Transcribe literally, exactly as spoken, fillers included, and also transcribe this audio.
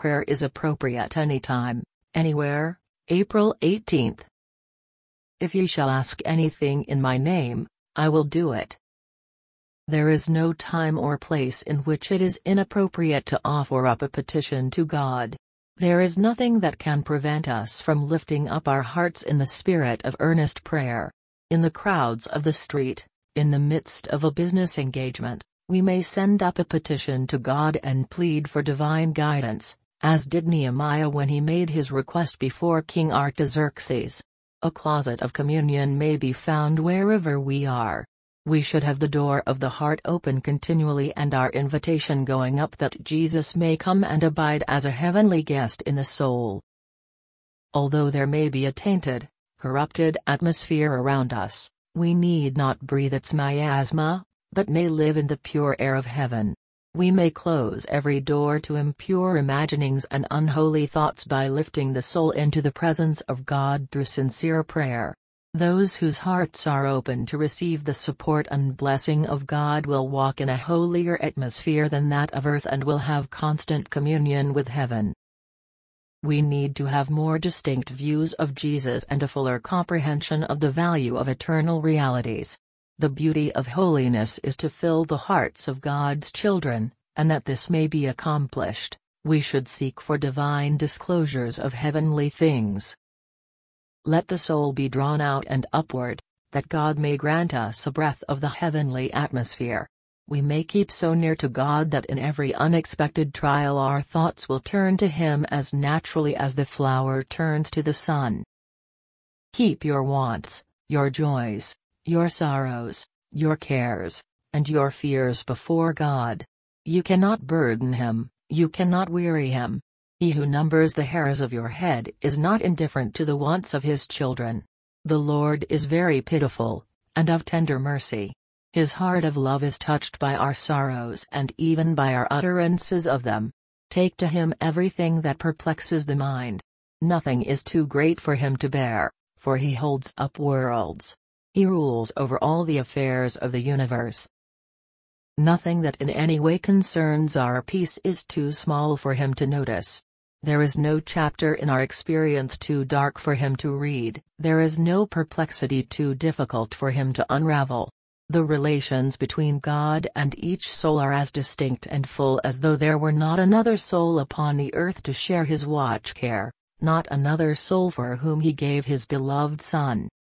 prayer is appropriate anytime, anywhere. April eighteenth. If ye shall ask anything in my name, I will do it. There is no time or place in which it is inappropriate to offer up a petition to God. There is nothing that can prevent us from lifting up our hearts in the spirit of earnest prayer. In the crowds of the street, in the midst of a business engagement, we may send up a petition to God and plead for divine guidance, as did Nehemiah when he made his request before King Artaxerxes. A closet of communion may be found wherever we are. We should have the door of the heart open continually and our invitation going up that Jesus may come and abide as a heavenly guest in the soul. Although there may be a tainted, corrupted atmosphere around us, we need not breathe its miasma, but may live in the pure air of heaven. We may close every door to impure imaginings and unholy thoughts by lifting the soul into the presence of God through sincere prayer. Those whose hearts are open to receive the support and blessing of God will walk in a holier atmosphere than that of earth and will have constant communion with heaven. We need to have more distinct views of Jesus and a fuller comprehension of the value of eternal realities. The beauty of holiness is to fill the hearts of God's children, and that this may be accomplished, we should seek for divine disclosures of heavenly things. Let the soul be drawn out and upward, that God may grant us a breath of the heavenly atmosphere. We may keep so near to God that in every unexpected trial our thoughts will turn to Him as naturally as the flower turns to the sun. Keep your wants, your joys, your sorrows, your cares, and your fears before God. You cannot burden Him, you cannot weary Him. He who numbers the hairs of your head is not indifferent to the wants of His children. The Lord is very pitiful, and of tender mercy. His heart of love is touched by our sorrows and even by our utterances of them. Take to Him everything that perplexes the mind. Nothing is too great for Him to bear, for He holds up worlds. He rules over all the affairs of the universe. Nothing that in any way concerns our peace is too small for Him to notice. There is no chapter in our experience too dark for Him to read, there is no perplexity too difficult for Him to unravel. The relations between God and each soul are as distinct and full as though there were not another soul upon the earth to share His watch care, not another soul for whom He gave His beloved Son.